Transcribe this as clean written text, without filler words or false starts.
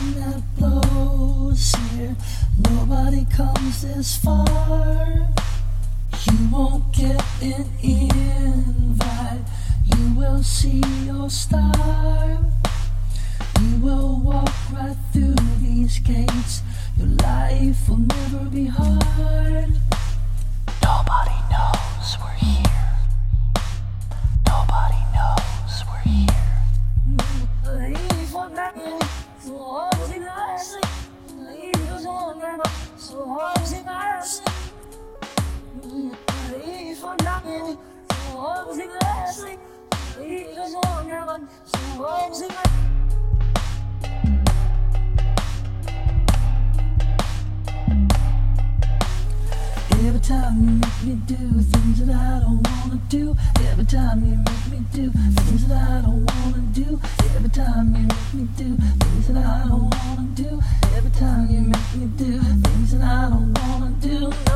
wind that blows here. Nobody comes this far. You won't get an invite. You will see your star. You will walk right through these gates. Your life will never be hard. Nobody knows we're here. Nobody knows we're here. Every time you make me do things that I don't wanna do. Every time you make me do things that I don't wanna do. Every time you make me do things that I don't wanna do. Every time you make me do things that I don't wanna do.